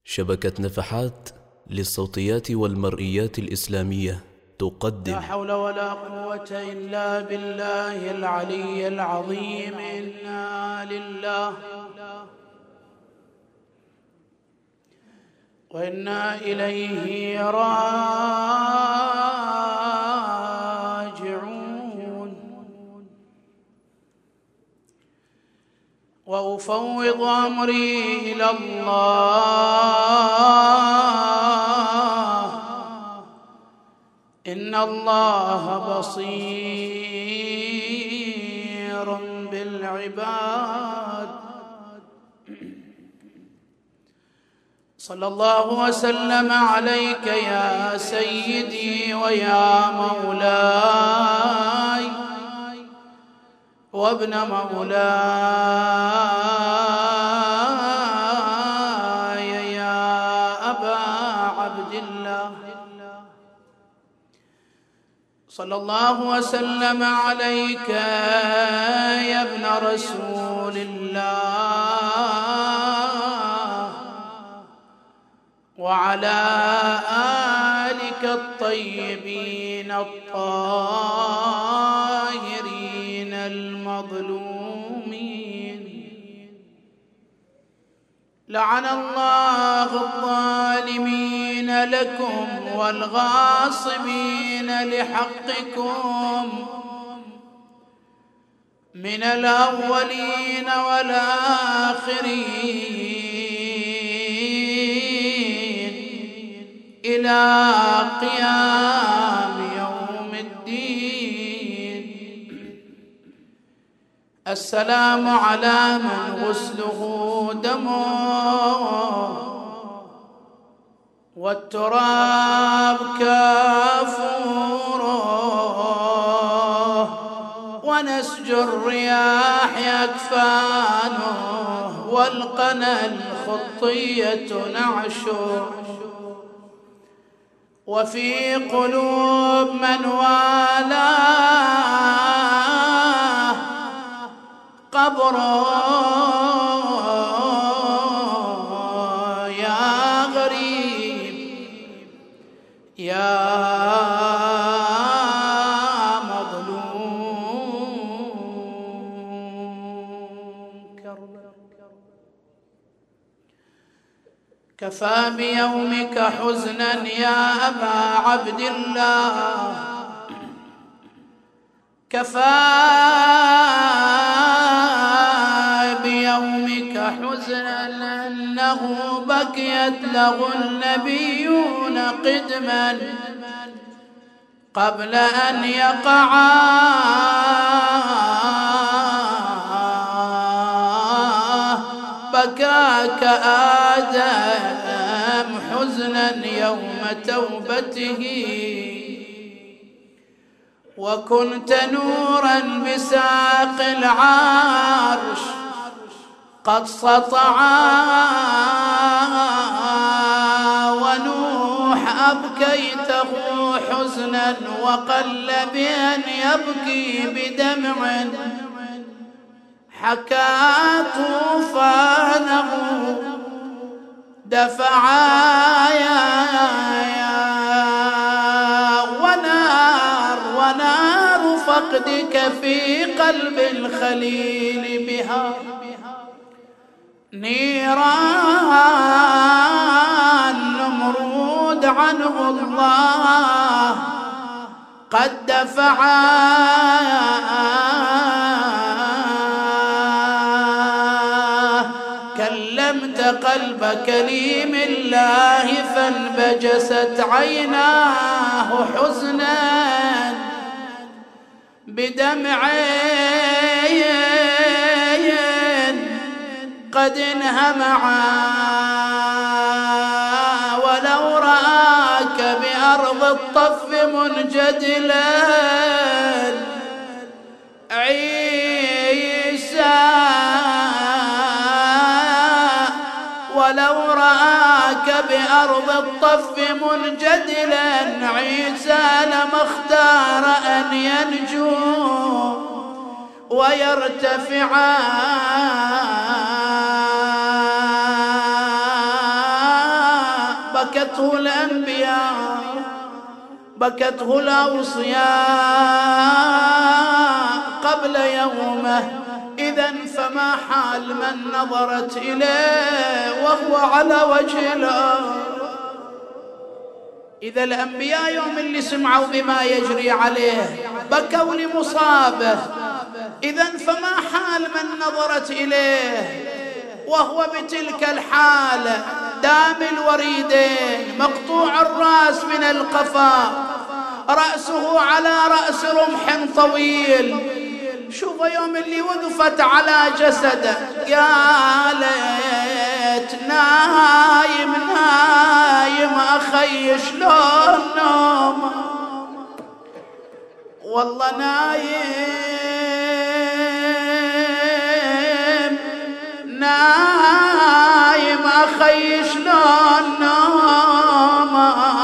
شبكة نفحات للصوتيات والمرئيات الإسلامية تقدم لا حول ولا قوة إلا بالله العلي العظيم. إنا لله وإنا إليه راجعون. وأفوض أمري إلى الله، إن الله بصير بالعباد. صلى الله وسلم عليك يا سيدي ويا مولاي وابن مولاي يا أبا عبد الله. صلى الله وسلم عليك يا ابن رسول الله وعلى آلك الطيبين الطاهرين المظلومين. لعن الله الظالمين لكم والغاصبين لحقكم من الأولين والآخرين إلى قيام يوم الدين. السلام على من غسله دمه والتراب كافوره ونسج الرياح أكفانه والقنا الخطية نعشه، وفي قلوب من والاه قبره يا غريب يا مظلوم كربلاء. كفى بيومك حزنا يا أبا عبد الله، كفى بيومك حزنا أنه بكيت له النبيون قدما قبل أن يقعا، بكاك آدم حزنا يوم توبته، وكنت نورا بساق العرش قد سطعا، ونوح أبكيته حزنا وقل بأن يبكي بدمع حكى طوفانه دفعا، ونار فقدك في قلب الخليل بها نيران نمرود عنه الله قد دفعا، كلمت قلب كليم الله فانبجست عيناه حزنا بدمعين قد انهمعا، ولو رآك بأرض الطف منجدلا عيسى، ولو رآك بأرض الطف منجدلا عيسى لما اختار أن ينجو ويرتفعا، بكته الأنبياء، بكته الأوصياء قبل يومه. إذن فما حال من نظرت إليه وهو على وجه الأرض؟ إذا الأنبياء يوم اللي سمعوا بما يجري عليه بكوا لمصابه، إذن فما حال من نظرت إليه وهو بتلك الحالة دام الوريدين، مقطوع الرأس من القفا، رأسه على رأس رمح طويل. شوف يوم اللي وقفت على جسده قالت نايم نايم أخي شلون نوم، والله نايم نايم أخي شلون نوم،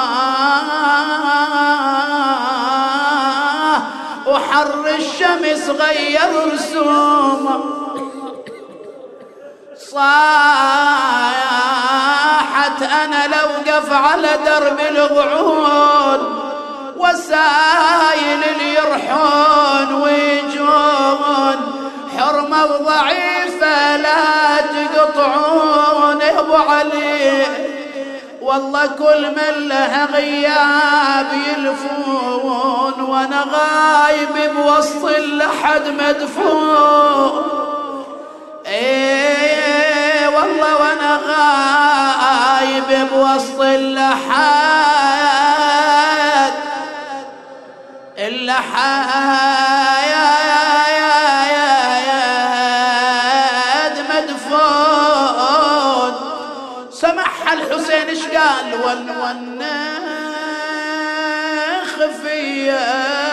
وحر الشمس غير رسومه. صاحت أنا لو قف على درب القعود وسايل اللي يرحون ويجون، حرمة وضعيفة لا تقطعون يا أبو علي، والله كل من له غياب يلفون، وانا غايب بوسط اللحد مدفون. ايه والله وانا غايب بوسط اللحد مدفون. سمعها الحسين ايش قال؟ ون خفيه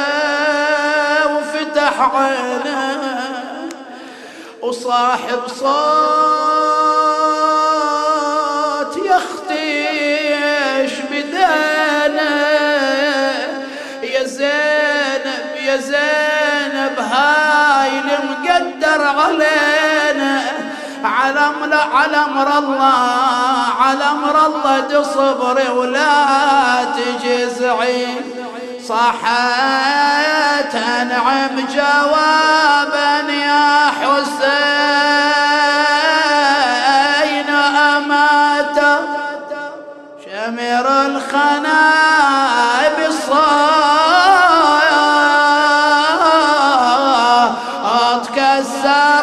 وفتح عينه وصاحب صوت يختيش بدانه، يا زينب يا زينب هاي المقدر علينا، على امر الله تصبري ولا تجزعي. صحت انعم جوابا يا حسين، امات شمر الخنا بالصوت كسر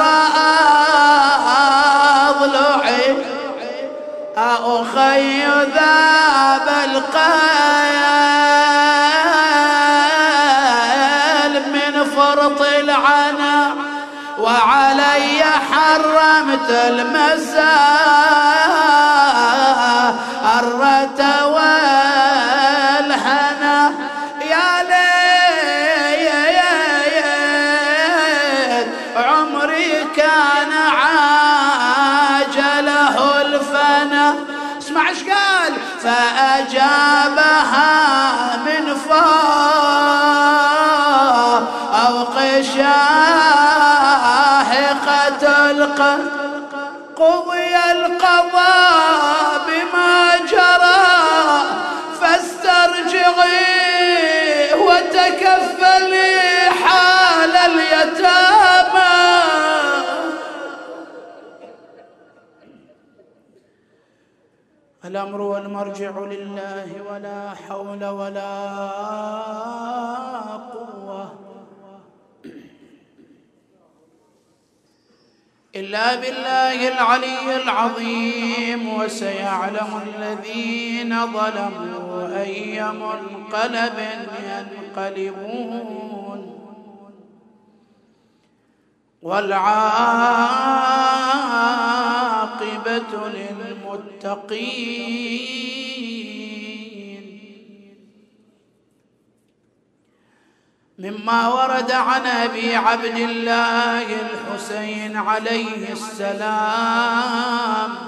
اضلعي، اخي ذاب القيل من فرط العنا، وعلي حرمت المساء الرت والهنا. يا ليت عمري كان عاجله الفنا. اسمع ايش قال؟ فأجابها من فوق شاهقة القلب، قضي القضاء بما جرى، فاسترجعي وتكفلي حال اليتامى. الأمر والمرجع لله، ولا حول ولا قوة إلا بالله العلي العظيم. وسيعلم الذين ظلموا أي منقلب ينقلبون، والعاقبة للمتقين. مما ورد عن أبي عبد الله الحسين عليه السلام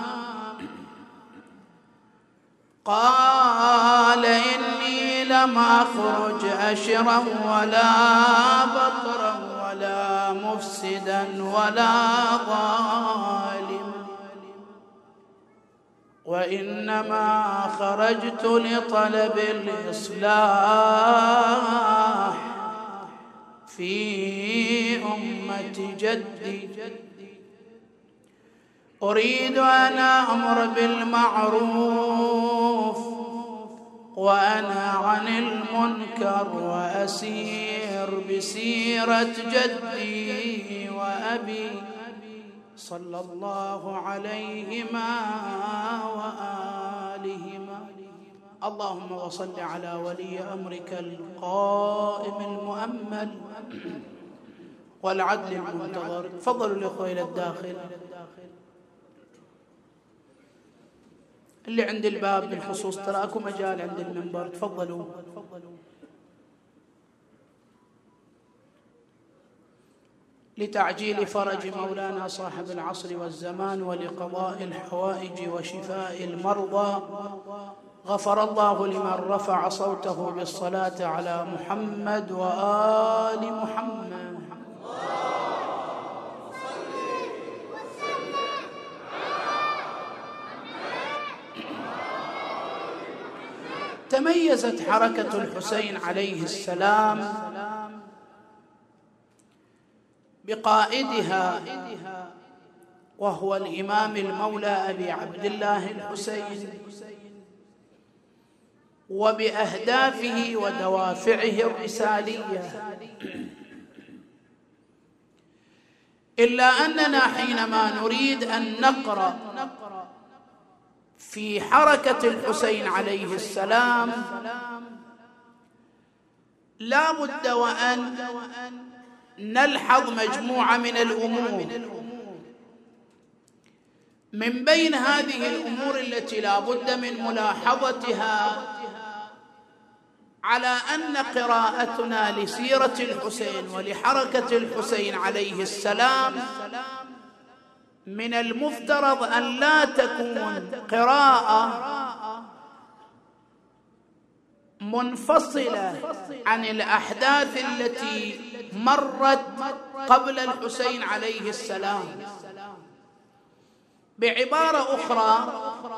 قال: إني لم أخرج أشرا ولا بطرا ولا مفسدا ولا ظالما، وإنما خرجت لطلب الإصلاح في أمة جدي، أريد أن أأمر بالمعروف وأنهى عن المنكر وأسير بسيرة جدي وأبي صلى الله عليهما وآلهما. اللهم وصل على ولي أمرك القائم المؤمل والعدل المنتظر. تفضلوا الأخوة إلى الداخل. اللي عند الباب بالخصوص تراكم مجال عند المنبر، تفضلوا. لتعجيل فرج مولانا صاحب العصر والزمان ولقضاء الحوائج وشفاء المرضى، غفر الله لمن رفع صوته بالصلاة على محمد وآل محمد. تميزت حركة الحسين عليه السلام بقائدها وهو الإمام المولى أبي عبد الله الحسين، وبأهدافه ودوافعه الرسالية، إلا أننا حينما نريد أن نقرأ في حركة الحسين عليه السلام لا بد وأن نلحظ مجموعة من الأمور. من بين هذه الأمور التي لا بد من ملاحظتها على أن قراءتنا لسيرة الحسين ولحركة الحسين عليه السلام من المفترض أن لا تكون قراءة منفصلة عن الأحداث التي مرت قبل الحسين عليه السلام. بعبارة أخرى،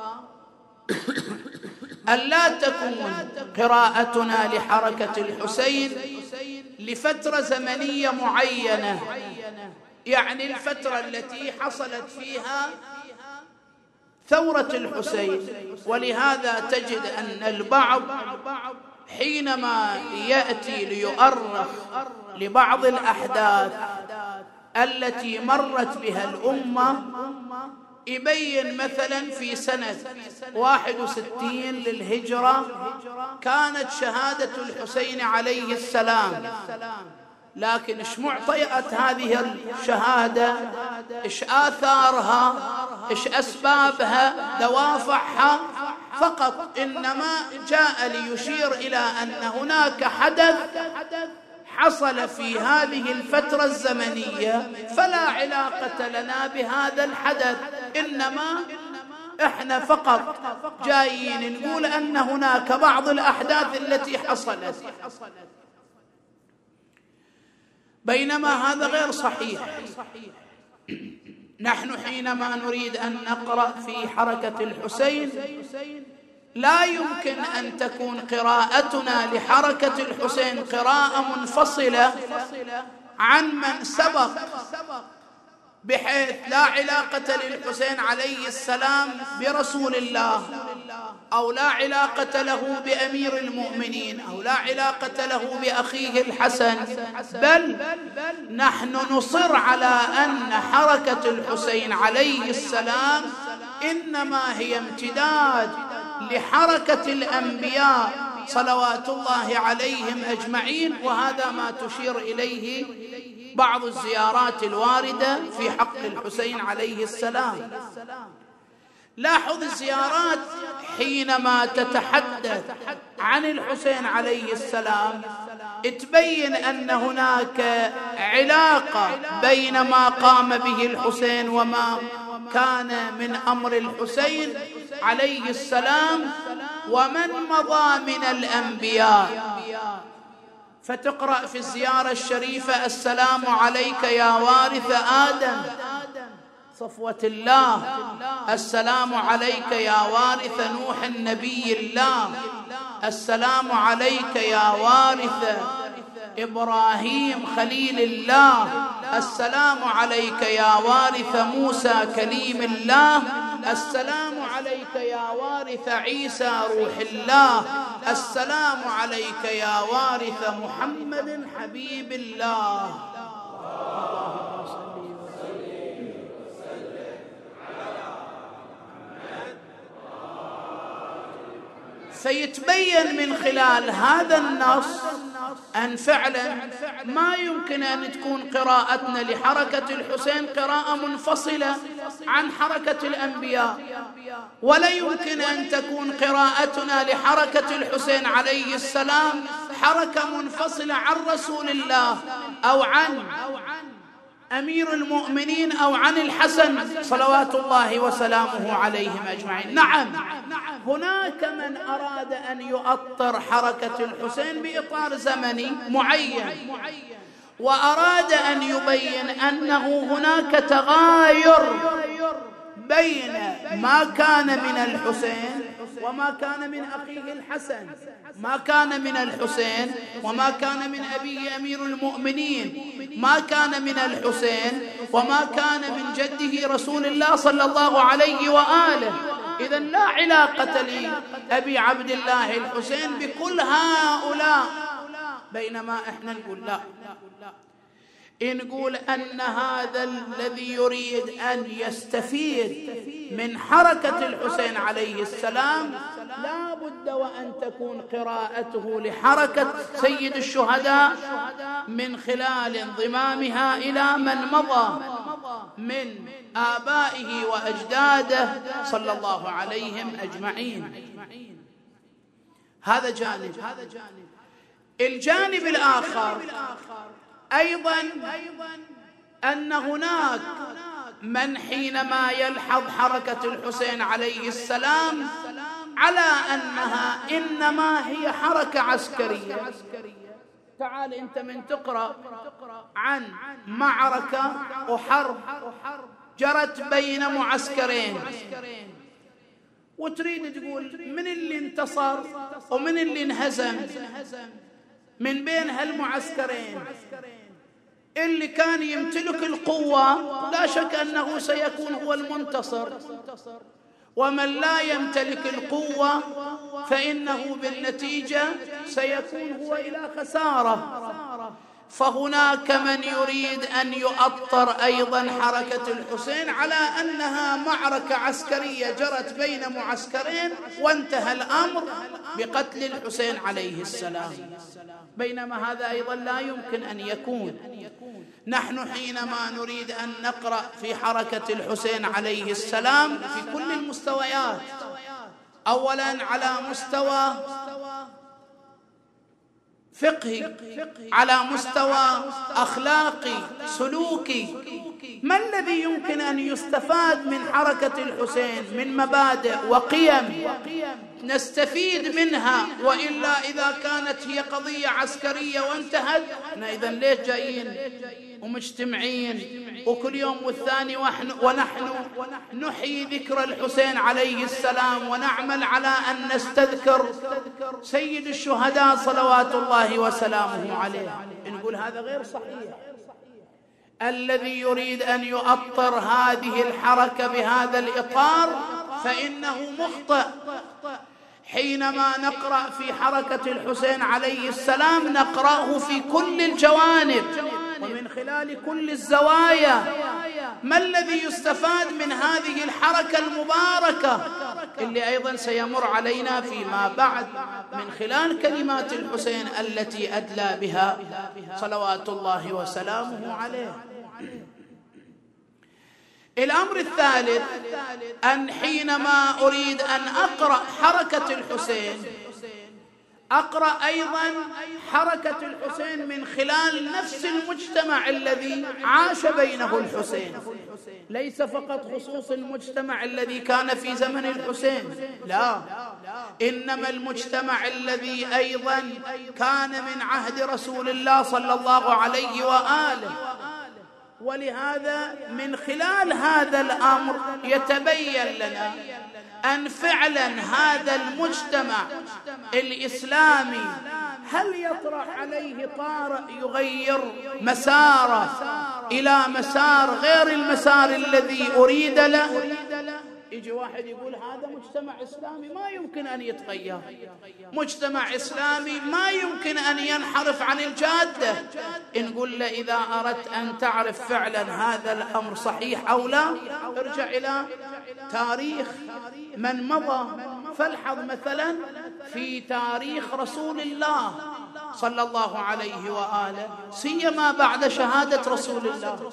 أن لا تكون قراءتنا لحركة الحسين لفترة زمنية معينة، يعني الفترة التي حصلت فيها ثورة الحسين. ولهذا تجد أن البعض حينما يأتي ليؤرخ لبعض الأحداث التي مرت بها الأمة يبين مثلا في سنة 61 للهجرة كانت شهادة الحسين عليه السلام، لكن إيش معطيات هذه الشهادة، إيش آثارها، إيش أسبابها، دوافعها، فقط إنما جاء ليشير إلى أن هناك حدث حصل في هذه الفترة الزمنية فلا علاقة لنا بهذا الحدث، إنما إحنا فقط جايين نقول أن هناك بعض الأحداث التي حصلت، بينما هذا غير صحيح. نحن حينما نريد أن نقرأ في حركة الحسين لا يمكن أن تكون قراءتنا لحركة الحسين قراءة منفصلة عن من سبق، بحيث لا علاقة للحسين عليه السلام برسول الله، أو لا علاقة له بأمير المؤمنين، أو لا علاقة له بأخيه الحسن، بل نحن نصر على أن حركة الحسين عليه السلام إنما هي امتداد لحركة الأنبياء صلوات الله عليهم أجمعين. وهذا ما تشير إليه بعض الزيارات الواردة في حق الحسين عليه السلام. لاحظ الزيارات حينما تتحدث عن الحسين عليه السلام تبين أن هناك علاقة بين ما قام به الحسين وما كان من أمر الحسين عليه السلام ومن مضى من الأنبياء. فتقرأ في الزيارة الشريفة: السلام عليك يا وارث آدم، صفوة الله. السلام عليك يا وارث نوح النبي الله. السلام عليك يا وارث إبراهيم خليل الله. السلام عليك يا وارث موسى كليم الله. السلام عليك يا وارث عيسى روح الله. السلام عليك يا وارث محمد حبيب الله. فيتبين من خلال هذا النص أن فعلا ما يمكن أن تكون قراءتنا لحركة الحسين قراءة منفصلة عن حركة الأنبياء، ولا يمكن أن تكون قراءتنا لحركة الحسين عليه السلام حركة منفصلة عن رسول الله أو عن أمير المؤمنين أو عن الحسن صلوات الله وسلامه عليهم أجمعين. نعم، هناك من أراد أن يؤطر حركة الحسين بإطار زمني معين، وأراد أن يبين أنه هناك تغاير بين ما كان من الحسين وما كان من أخيه الحسن، ما كان من الحسين وما كان من أبيه أمير المؤمنين، ما كان من الحسين وما كان من جده رسول الله صلى الله عليه وآله. إذن لا علاقة لأبي عبد الله الحسين بكل هؤلاء، بينما إحنا نقول لا، نقول أن هذا الذي يريد أن يستفيد من حركة الحسين عليه السلام لا بد وأن تكون قراءته لحركة سيد الشهداء من خلال انضمامها إلى من مضى من آبائه وأجداده صلى الله عليهم أجمعين. هذا جانب. الجانب الآخر أيضا أن هناك من حينما يلحظ حركة الحسين عليه السلام على أنها إنما هي حركة عسكرية. تعال أنت من تقرأ عن معركة وحرب جرت بين معسكرين وتريد تقول من اللي انتصر ومن اللي انهزم من بين هالمعسكرين. اللي كان يمتلك القوة لا شك أنه سيكون هو المنتصر، ومن لا يمتلك القوة فإنه بالنتيجة سيكون هو إلى خسارة. فهناك من يريد أن يؤطر أيضا حركة الحسين على أنها معركة عسكرية جرت بين معسكرين وانتهى الأمر بقتل الحسين عليه السلام، بينما هذا أيضا لا يمكن أن يكون. نحن حينما نريد أن نقرأ في حركة الحسين عليه السلام في كل المستويات، أولا على مستوى فقهي، على مستوى أخلاقي سلوكي، ما الذي يمكن أن يستفاد من حركة الحسين من مبادئ وقيم نستفيد منها؟ وإلا إذا كانت هي قضية عسكرية وانتهت، إذن ليش جايين ومجتمعين وكل يوم والثاني ونحن نحيي ذكر الحسين عليه السلام ونعمل على أن نستذكر سيد الشهداء صلوات الله وسلامه عليه؟ نقول هذا غير صحيح. الذي يريد أن يؤطر هذه الحركة بهذا الإطار فإنه مخطئ. حينما نقرأ في حركة الحسين عليه السلام نقرأه في كل الجوانب ومن خلال كل الزوايا. ما الذي يستفاد من هذه الحركة المباركة اللي أيضا سيمر علينا فيما بعد من خلال كلمات الحسين التي أدلى بها صلوات الله وسلامه عليه؟ الأمر الثالث أن حينما أريد أن أقرأ حركة الحسين أقرأ أيضا حركة الحسين من خلال نفس المجتمع الذي عاش بينه الحسين، ليس فقط خصوص المجتمع الذي كان في زمن الحسين، لا، إنما المجتمع الذي أيضا كان من عهد رسول الله صلى الله عليه وآله. ولهذا من خلال هذا الأمر يتبين لنا أن فعلا هذا المجتمع الإسلامي هل يطرح عليه طارئ يغير مساره إلى مسار غير المسار الذي أريد له؟ يجي واحد يقول هذا مجتمع إسلامي ما يمكن أن يتغير، مجتمع إسلامي ما يمكن أن ينحرف عن الجادة. نقول له إذا أردت أن تعرف فعلا هذا الأمر صحيح أو لا، ارجع إلى تاريخ من مضى، فالحظ مثلا في تاريخ رسول الله صلى الله عليه وآله، سيما بعد شهادة رسول الله.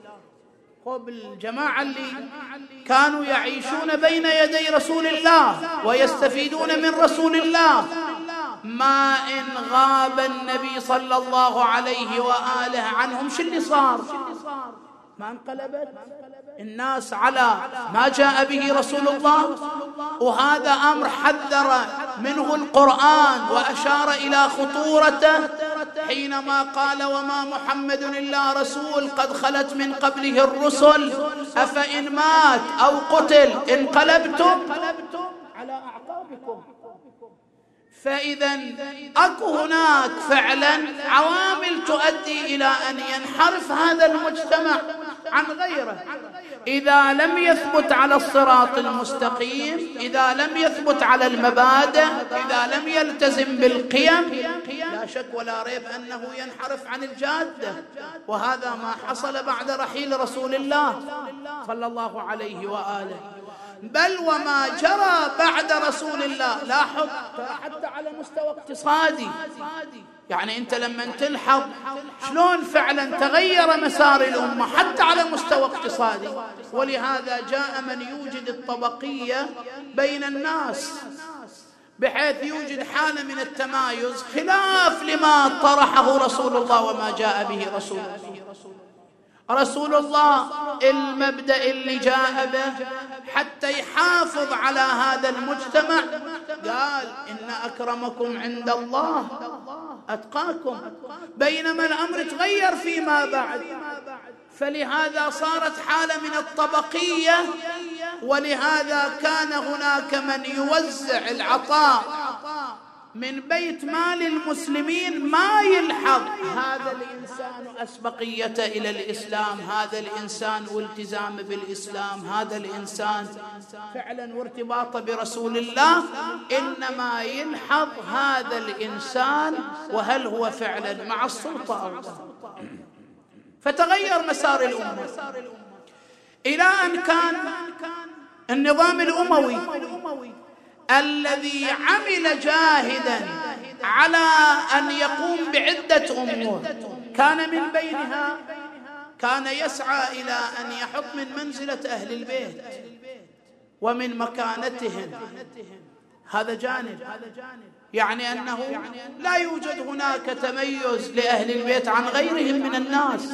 الجماعة اللي كانوا يعيشون بين يدي رسول الله ويستفيدون من رسول الله، ما إن غاب النبي صلى الله عليه وآله عنهم شو اللي صار؟ ما انقلبت الناس على ما جاء به رسول الله. وهذا أمر حذر منه القرآن وأشار إلى خطورته حينما قال وما محمد إلا رسول قد خلت من قبله الرسل أفإن مات أو قتل انقلبتم على أعقابكم. فإذا أكو هناك فعلا عوامل تؤدي إلى أن ينحرف هذا المجتمع عن غيره إذا لم يثبت على الصراط المستقيم، إذا لم يثبت على المبادئ، إذا لم يلتزم بالقيم، لا شك ولا ريب أنه ينحرف عن الجادة. وهذا ما حصل بعد رحيل رسول الله صلى الله عليه وآله، بل وما جرى بعد رسول الله. لاحظ حتى على مستوى اقتصادي، يعني أنت لما تلحظ شلون فعلا تغير مسار الأمة حتى على مستوى اقتصادي. ولهذا جاء من يوجد الطبقية بين الناس بحيث يوجد حالة من التمايز خلاف لما طرحه رسول الله وما جاء به رسول الله. رسول الله المبدأ اللي جاء به حتى يحافظ على هذا المجتمع قال إن أكرمكم عند الله أتقاكم، بينما الأمر تغير فيما بعد. فلهذا صارت حالة من الطبقية، ولهذا كان هناك من يوزع العطاء من بيت مال المسلمين ما يلحظ هذا الإنسان أسبقيته إلى الإسلام، هذا الإنسان والتزام بالإسلام، هذا الإنسان فعلا وارتباطه برسول الله، إنما يلحظ هذا الإنسان وهل هو فعلا مع السلطة أو لا. فتغير مسار الأمة إلى أن كان النظام الأموي الذي عمل جاهدا على أن يقوم بعدة أمور، كان من بينها كان يسعى إلى أن يحط من منزلة أهل البيت ومن مكانتهم. هذا جانب، يعني أنه لا يوجد هناك تميز لأهل البيت عن غيرهم من الناس.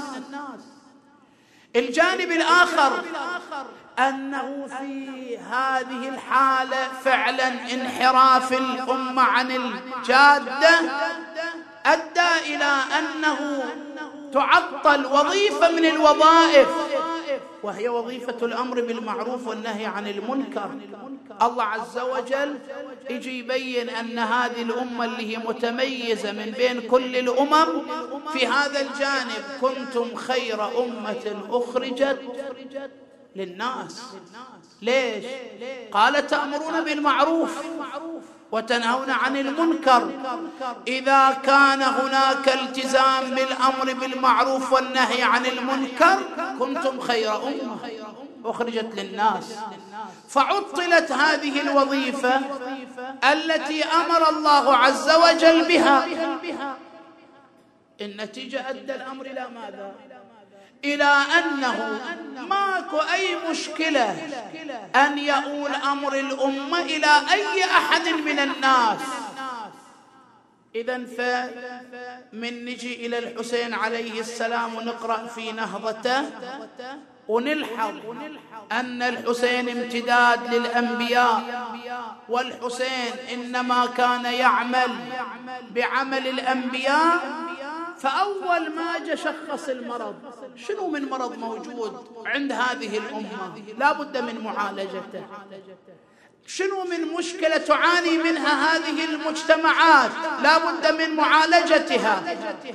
الجانب الآخر أنه في هذه الحالة فعلا انحراف الأمة عن الجادة أدى إلى أنه تعطل وظيفة من الوظائف، وهي وظيفة الأمر بالمعروف والنهي عن المنكر. الله عز وجل يجي يبين أن هذه الأمة اللي هي متميزة من بين كل الأمم في هذا الجانب، كنتم خير أمة أخرجت للناس. ليش؟ قال تأمرون بالمعروف وتنهون عن المنكر. إذا كان هناك التزام بالأمر بالمعروف والنهي عن المنكر كنتم خير أمة أخرجت للناس. فعطلت هذه الوظيفة التي أمر الله عز وجل بها. النتيجة أدى الأمر إلى ماذا؟ إلى أنه ماكو أي مشكلة أن يؤول أمر الأمة إلى أي أحد من الناس. إذن فمن نجي إلى الحسين عليه السلام ونقرأ في نهضته ونلحظ أن الحسين امتداد للأنبياء، والحسين إنما كان يعمل بعمل الأنبياء، فأول ما جاء شخص المرض، شنو من مرض موجود عند هذه الأمة لا بد من معالجته، شنو من مشكلة تعاني منها هذه المجتمعات لا بد من معالجتها.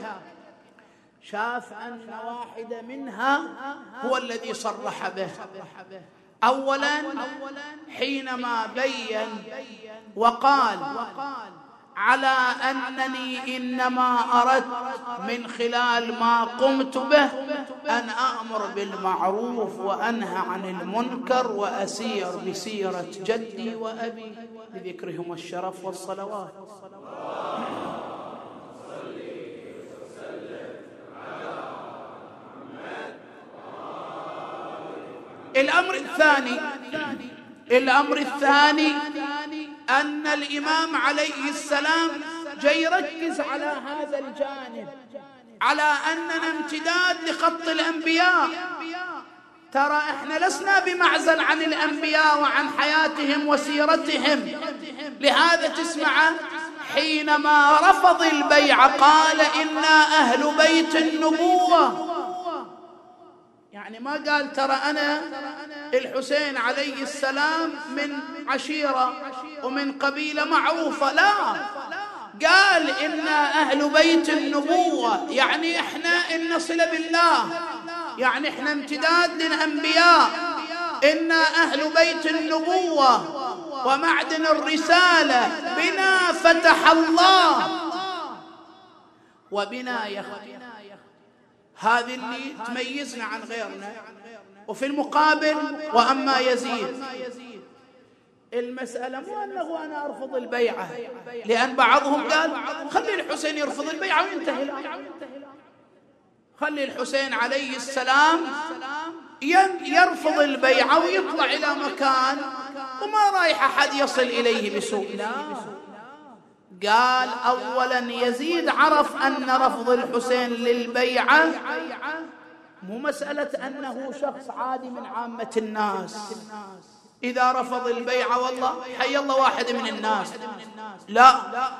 شاف أن واحدة منها هو الذي صرح به. أولا حينما بين وقال على أنني إنما أردت من خلال ما قمت به أن أأمر بالمعروف وأنهى عن المنكر وأسير بسيرة جدي وأبي لذكرهم الشرف والصلوات. الأمر الثاني أن الإمام عليه السلام جاي يركز على هذا الجانب، على أننا امتداد لخط الأنبياء. ترى إحنا لسنا بمعزل عن الأنبياء وعن حياتهم وسيرتهم. لهذا تسمع حينما رفض البيعة قال إنا أهل بيت النبوة، يعني ما قال ترى أنا الحسين عليه السلام من عشيرة ومن قبيلة معروفة، لا، قال إنا أهل بيت النبوة، يعني إحنا إن صلة بالله، يعني إحنا امتداد للأنبياء، إنا أهل بيت النبوة ومعدن الرسالة، بنا فتح الله وبنا يختم. هذه اللي تميزنا عن غيرنا. وفي المقابل وأما يزيد، المسألة مو أنه أنا أرفض البيعة، لأن بعضهم قال خلي الحسين يرفض البيعة وينتهي الأمر، خلي الحسين عليه السلام يرفض البيعة ويطلع إلى مكان وما رايح أحد يصل إليه بسوء. لا، قال أولا يزيد عرف أن رفض الحسين للبيعة مو مسألة أنه شخص عادي من عامة الناس، إذا رفض البيعة والله حي الله واحد من الناس، لا،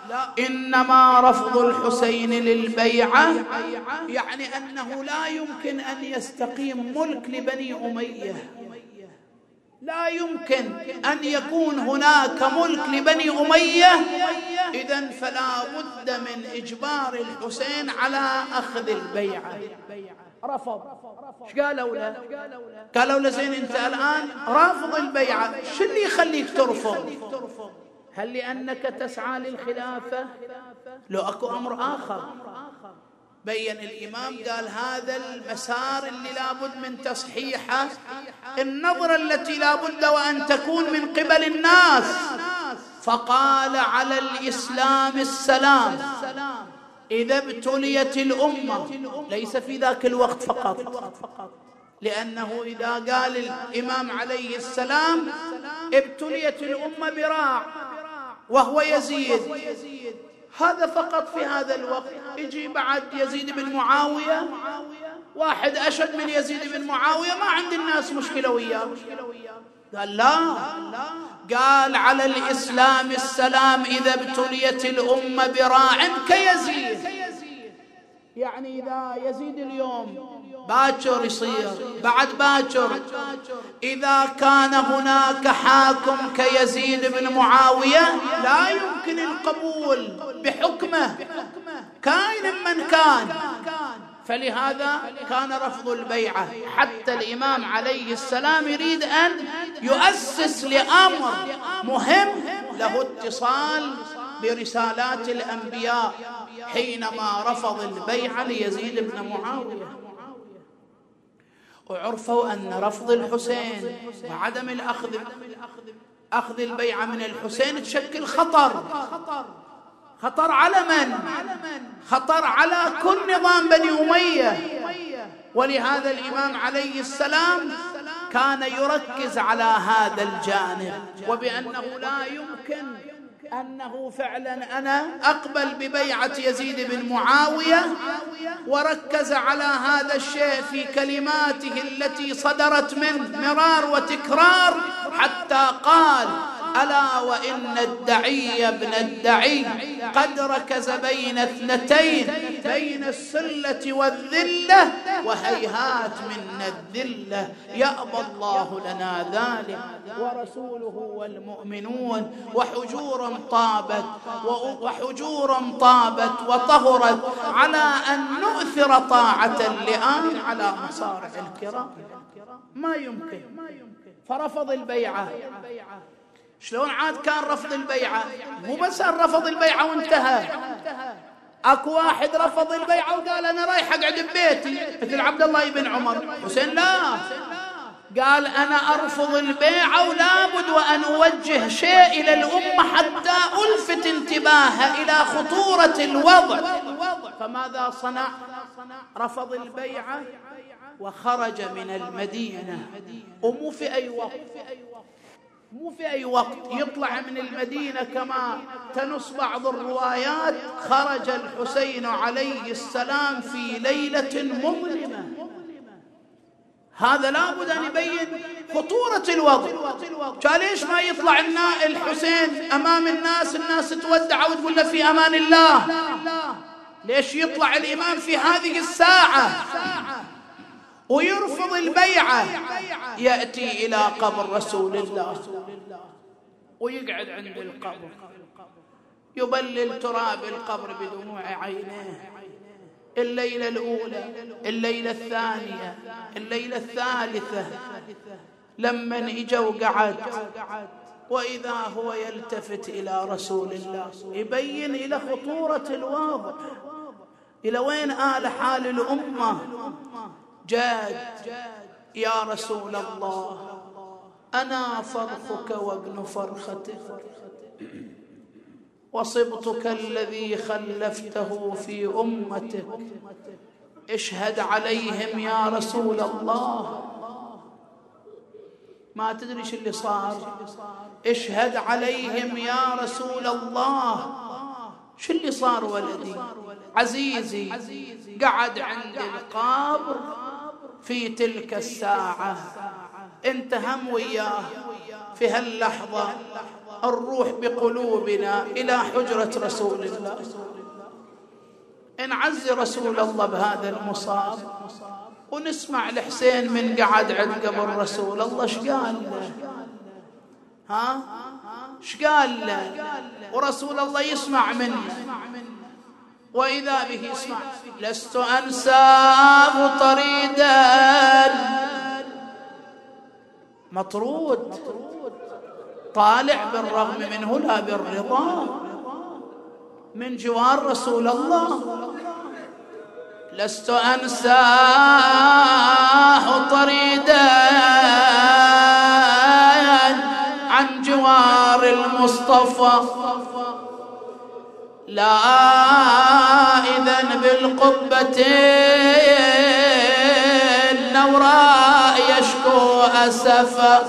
إنما رفض الحسين للبيعة يعني أنه لا يمكن أن يستقيم ملك لبني أمية، لا يمكن أن يكون هناك ملك لبني أمية، إذن فلا بد من إجبار الحسين على أخذ البيعة. رفض. ايش قالوا له؟ قالوا له زين أنت الآن رافض البيعة، شو اللي يخليك ترفض؟ هل لأنك تسعى للخلافة؟ لو أكو أمر آخر. بين الإمام قال هذا المسار اللي لابد من تصحيحه، النظرة التي لابد وأن تكون من قبل الناس. فقال على الإسلام السلام إذا ابتليت الأمة، ليس في ذاك الوقت فقط، لأنه إذا قال الإمام عليه السلام ابتليت الأمة براع وهو يزيد، هذا فقط في هذا الوقت. يجي بعد يزيد بن معاوية واحد أشد من يزيد بن معاوية، ما عند الناس مشكلة وياه. قال لا، قال على الإسلام السلام إذا ابتليت الأمة براع كيزيد، يعني إذا يزيد اليوم باكر يصير بعد باكر، إذا كان هناك حاكم كيزيد بن معاوية لا يمكن القبول بحكمه كائن من كان. فلهذا كان رفض البيعة، حتى الإمام عليه السلام يريد أن يؤسس لأمر مهم له اتصال برسالات الأنبياء، حينما رفض البيعة ليزيد بن معاوية. وعرفوا أن رفض الحسين وعدم أخذ البيعة من الحسين تشكل خطر على من؟ خطر على كل نظام بني أمية. ولهذا الإمام عليه السلام كان يركز على هذا الجانب، وبأنه لا يمكن أنه فعلا أنا أقبل ببيعة يزيد بن معاوية، وركز على هذا الشيء في كلماته التي صدرت منه مرار وتكرار، حتى قال ألا وإن الدعي ابن الدعي قد ركز بين اثنتين، بين السلة والذلة، وهيهات من الذلة يأبى الله لنا ذلك ورسوله والمؤمنون. وحجورا طابت وطهرت على أن نؤثر طاعة اللئام على مصارع الكرام. ما يمكن. فرفض البيعة. شلون عاد كان رفض البيعة؟ مو بس رفض البيعة وانتهى، اكو واحد رفض البيعة وقال انا رايح اقعد ببيتي مثل عبد الله بن عمر. حسين لا، قال انا ارفض البيعة ولابد وان اوجه شيء الى الامة حتى الفت انتباهها الى خطورة الوضع. فماذا صنع؟ رفض البيعة وخرج من المدينة، ومو في أي وقت يطلع من المدينة كما تنص بعض الروايات. خرج الحسين عليه السلام في ليلة مظلمة. هذا لابد أن يبين خطورة الوضع. قال ليش ما يطلع الحسين أمام الناس تودع وتقول له في أمان الله؟ ليش يطلع الإمام في هذه الساعة ويرفض البيعة؟ يأتي إلى قبر رسول الله ويقعد عند القبر، يبلل تراب القبر بدموع عينيه. الليلة الأولى، الليلة الثانية، الليلة الثالثة، لما اجى وقعد وإذا هو يلتفت إلى رسول الله يبين إلى خطورة الوضع، إلى وين آل حال الأمة. جاد يا رسول الله، أنا فرخك وابن فرختك وصبتك الذي خلفته في أمتك، اشهد عليهم يا رسول الله. ما تدري شو اللي صار؟ اشهد عليهم يا رسول الله. شو اللي صار ولدي عزيزي؟ قعد عند القبر في تلك الساعة، انت هم وياه في هاللحظة الروح بقلوبنا إلى حجرة رسول الله. نعزي رسول الله بهذا المصاب ونسمع الحسين من قعد عند قبر رسول الله ايش قال له؟ ايش قال له؟ ورسول الله يسمع منه، وإذا به يسمع: لست أنساه طريدا، مطرود طالع بالرغم منه لا بالرضا من جوار رسول الله. لست أنساه طريدا عن جوار المصطفى، لا إذن بالقبة النوراء يشكو أسفا،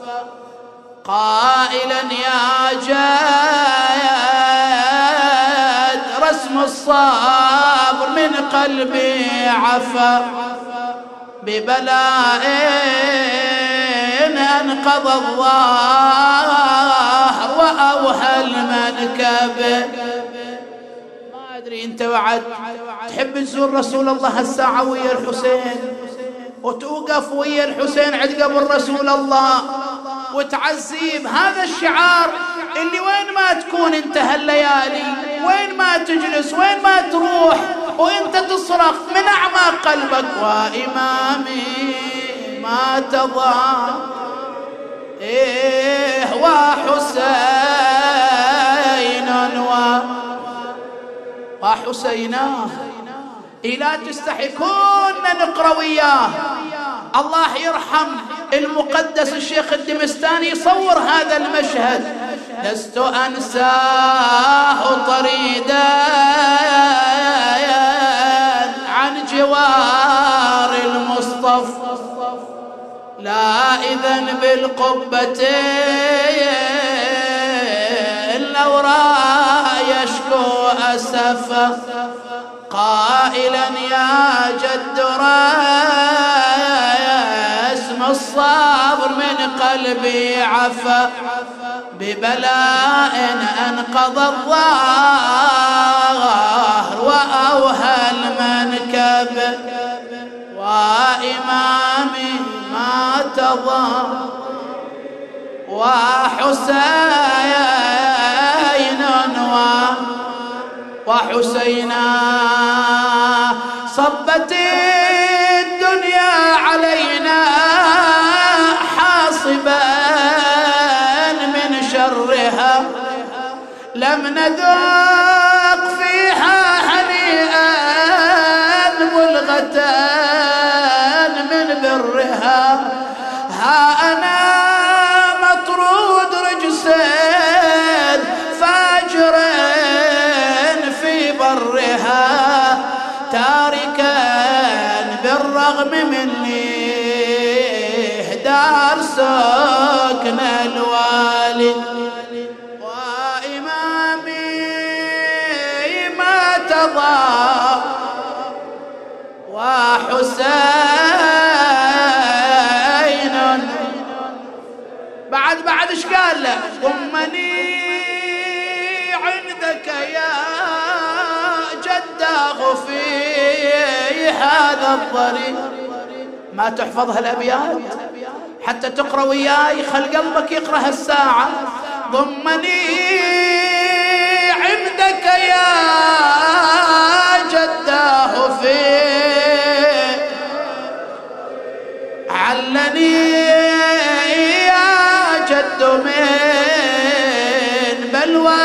قائلا يا جاد رسم الصبر من قلبي عفا، ببلاء أنقض الظهر وأوهى المنكب. ما أدري أنت بعد تحب تزور رسول الله هالساعة ويا الحسين وتوقف ويا الحسين عند قبر رسول الله وتعزيه بهذا الشعار اللي وين ما تكون انت هالليالي، وين ما تجلس، وين ما تروح، وانت تصرخ من اعماق قلبك: وامامي ما تضع وحسين وحسيناه. لا تستحي كنا نقرأ وياه. الله يرحم المقدس الشيخ الدمستاني يصور هذا المشهد: لست أنساه طريدا عن جوار المصطفى، لا إذن بالقبة النوراء يشكو أسفا، قائلا يا جد رسم الصبر من قلبي عفا، ببلاء أنقض الظهر وأوهى المنكب، وإمامي ما تضام وحسينا صبت الدنيا علينا حاصبا من شرها، لم نذوق فيها هنيئا ملغة من برها. ها أنا مطرود رجسا فاجرا في برها، تاركا بالرغم مني دار سكن الوالد، وإمامي ما تضام وحسين بعد ايش قال له؟ ضمني عندك يا جداه في هذا الضريح. ما تحفظها الأبيات حتى تقرأ وياي، خل قلبك يقرأ هالساعة. ضمني عندك يا جداه في، علني يا جد من بلوى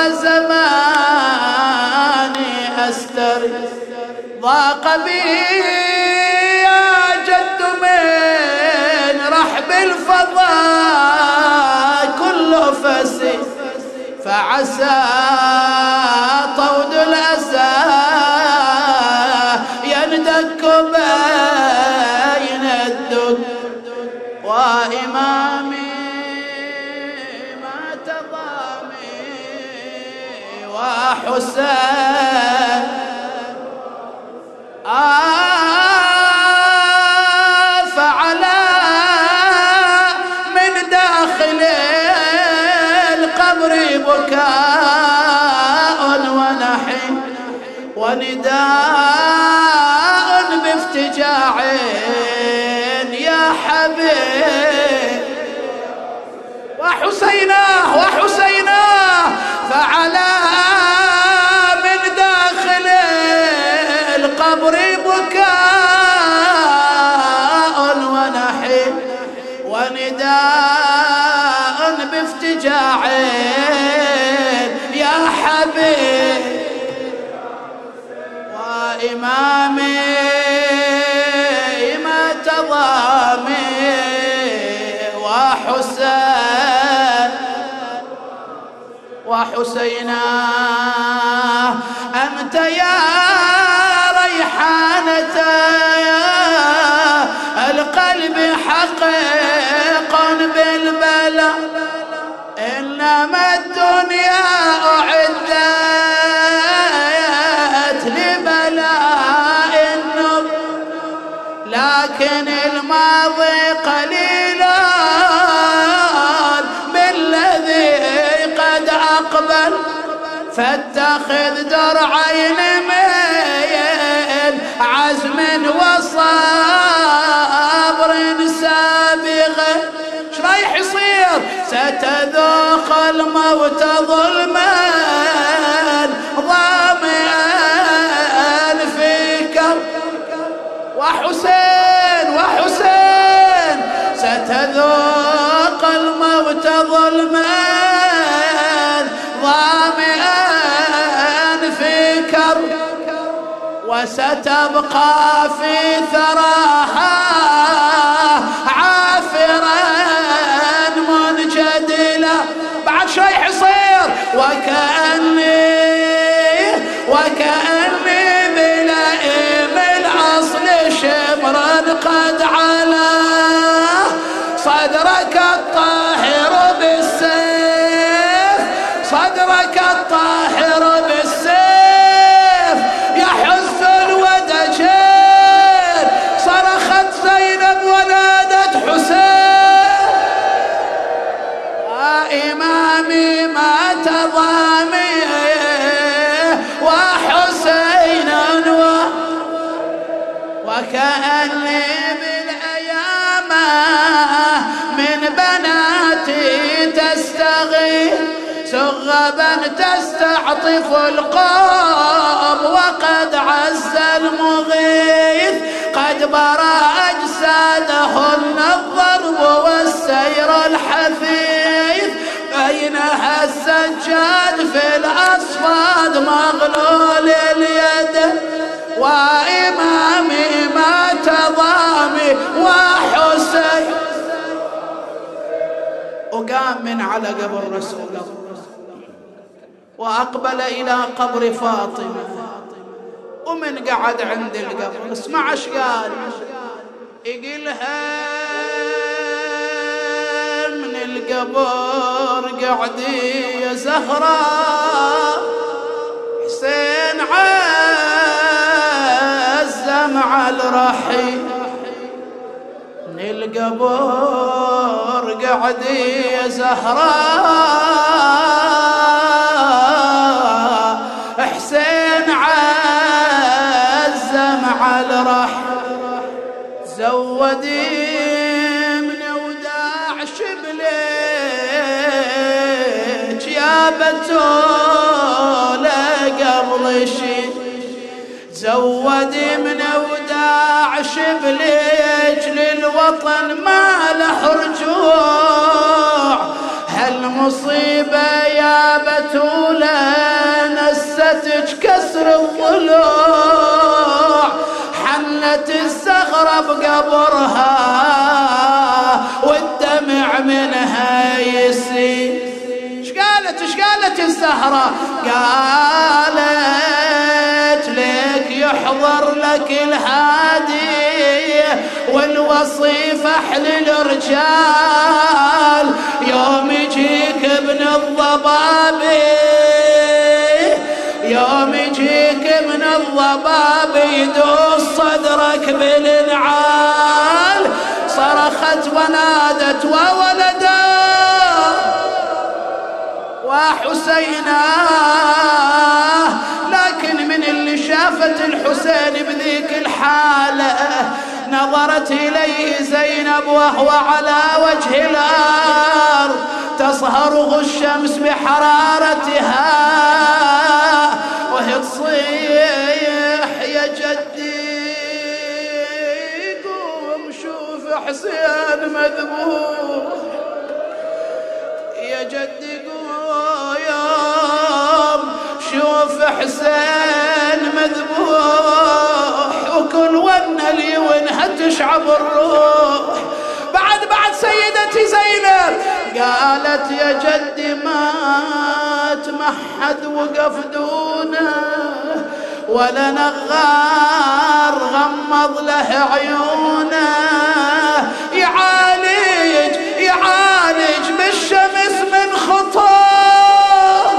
زماني أستري، ضاق بي يا جد من رحب الفضاء كل فسي، فعسى طود الأسى يندك بين الدك، وإمامي ما تضامي وحسين فعلى من داخل القبر بكاء ونحي ونداء بافتجاع يا حبيب، وحسينا فعلى من داخل القبر بكاء ونحي ونداء بافتجاع يا حبيب، وإمامي ما تضامي وحسينا أنت يا ريحانة القلب حقيق بالبلاء، إنما الدنيا أعدت لبلاء النب، لكن الماضي قليل بالذي قد أقبل، فاتخذ درعين من عزم وصبر سابغ. ايش رايح يصير؟ ستذوق الموت ظلما ظامئا فيك، وحسين ستذوق الموت ظلما ظامئا في كرب، وستبقى في ثراها عافرا منجدلا. بعد شوي يصير وكأني بلئيم الأصل شمرا قد علا صدرك الطاهر بالسيف، صدرك الطاهر بالسيف يحز الودجين. صرخت زينب ونادت حسين، وإمامي كأني بالأيام من بناتي تستغيث سغبا تستعطف القوم وقد عز المغيث قد برى أجسادهن الضرب والسير الحثيث بينها السجاد في الأصفاد مغلول اليد وإمامي ما تضامي وحسين. وقام من على قبر رسول الله وأقبل إلى قبر فاطمة ومن قعد عند القبر اسمع ايش قال. يقلها من القبر قعدي يا زهراء حسين عزم على الرحيل من القبر قعدي يا زهراء حسين عزم على الرحيل زودي من وداع شبلك يا بتولة قبل شي زودي من وداع شبلك للوطن ما له رجوع هالمصيبة يا بتولة نستك كسر الضلوع حنت الزغرة بقبرها والدمع منها يسيل. ايش قالت الزهرة؟ قالت لك يحضر لك الهادي والوصي فحل الرجال يوم يجيك ابن الضبابي يوم يجيك من الضباب يدوس صدرك بالنعال. صرخت ونادت وولدا وحسينا لكن من اللي شافت الحسين بذيك الحالة نظرت إليه زينب وهو على وجه الأرض تصهره الشمس بحرارتها وهي تصيح يا جدي قوم شوف حسين مذبوح يا جدي قوم شوف حسين مذبوح وكل ون لي ونها تشعب الروح. بعد سيدتي زينب قالت يا جدي مات ما حد وقف دونه ولا نغار غمض له عيونه يعالج بالشمس من خطاه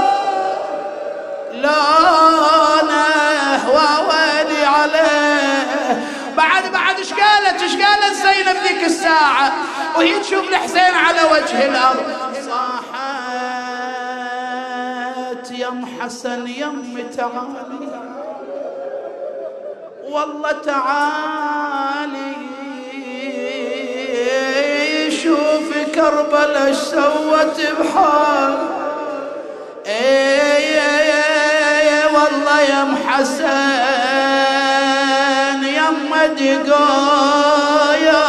لونه وويلي عليه. بعد ايش قالت زينب ذيك الساعة وهي تشوف الحسين على وجه الأرض؟ صاحت يم حسن يم تعالي والله تعالي شوف كربلاء ايش سوت بحال والله يم حسن يم دقايا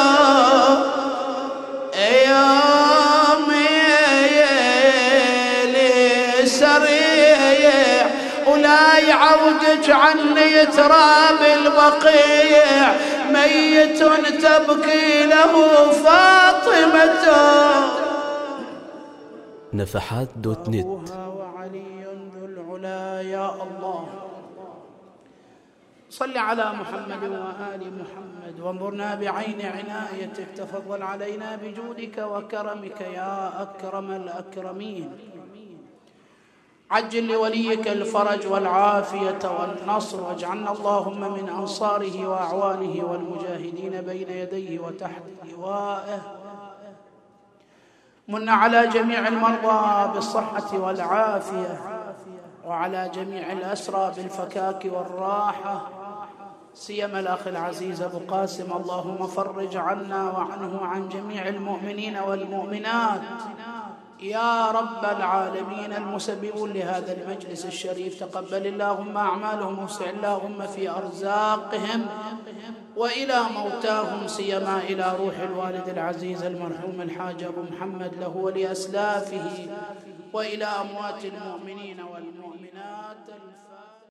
سريع ولا يعودك عني تراب البقيع ميت تبكي له فاطمة. نفحات.net. وعلي ذو العلا يا الله صل على محمد وآل محمد وانظرنا بعين عنايتك تفضل علينا بجودك وكرمك يا أكرم الأكرمين. عجل لوليك الفرج والعافية والنصر واجعلنا اللهم من أنصاره وأعوانه والمجاهدين بين يديه وتحت لوائه. من على جميع المرضى بالصحة والعافية وعلى جميع الأسرى بالفكاك والراحة سيما الأخ العزيز أبو قاسم، اللهم فرج عنا وعنه وعن جميع المؤمنين والمؤمنات يا رب العالمين. المسببون لهذا المجلس الشريف تقبل اللهم أعمالهم، وسع اللهم في أرزاقهم، وإلى موتاهم سيما إلى روح الوالد العزيز المرحوم الحاج أبو محمد له ولأسلافه، وإلى أموات المؤمنين والمؤمنات.